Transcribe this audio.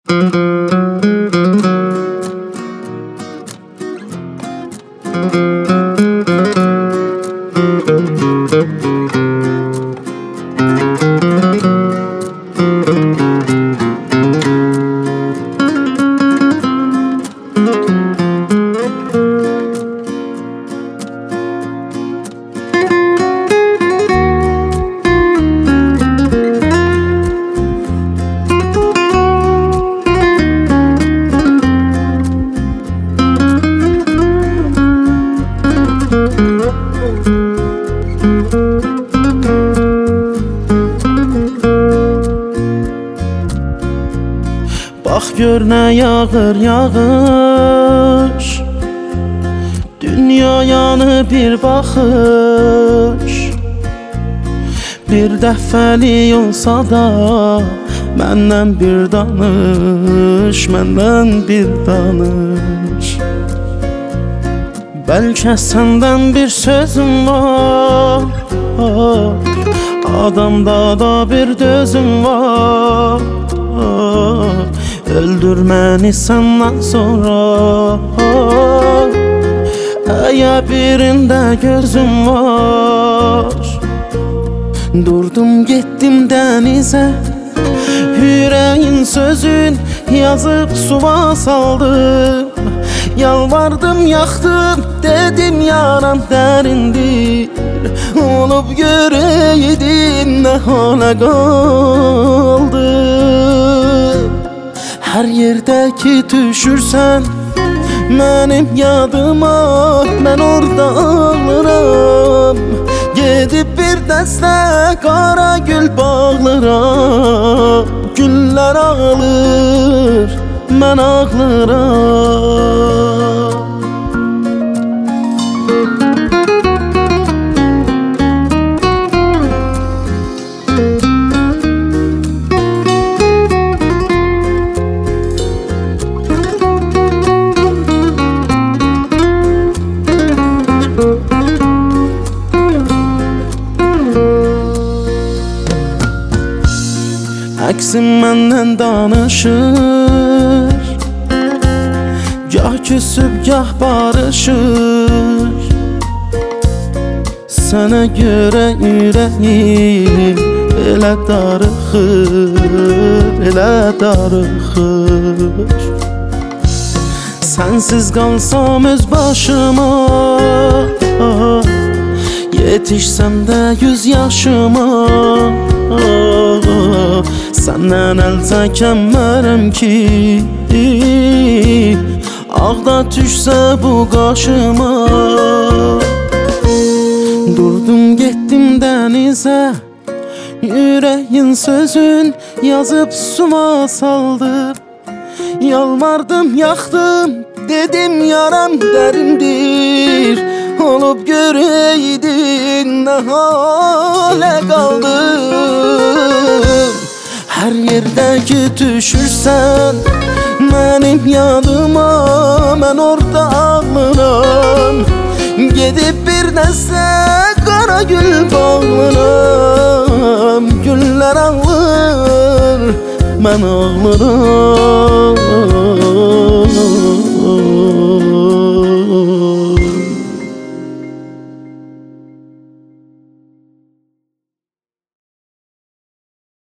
Bax gör nə yağır yağış, dünyayanı bir baxış. Bir dəfəlik olsa da məndən bir danış, məndən bir danış. Bəlkə səndən bir sözüm var, adamda da bir dözüm var. Öldür məni səndən sonra, əgər birində gözüm var. Durdum getdim dənizə, yüreğin sözün yazıb suva saldım. Yalvardım yaxdım, dedim yaram dərindir. Olub görəydin nə hala qaldı. Hər yerdə ki düşürsən mənim yadıma, mən orada ağlıram. Gedib bir dəstə qara gül bağlıram. Güllər ağlır, mən ağlıram. Əksim məndən danışır, gah küsüb gah barışır. Sənə görə ürəyim elə darıxır, elə darıxır. Sənsiz qalsam öz başıma, yetişsəm də 100 yaşıma. Səndən əl çəkəmmərəm ki, ağda düşsə bu qaşıma. Durdum getdim dənizə, yüreğin sözün yazıb suma saldım. Yalvardım yaxdım, dedim yaram dərindir. Olub görəydin nə halə qaldım. Hər yerdə ki düşürsən mənim yadıma, mən orada ağlıram. Gedib bir dəstə qara gül bağlıram. Güllər ağlır, mən ağlıram.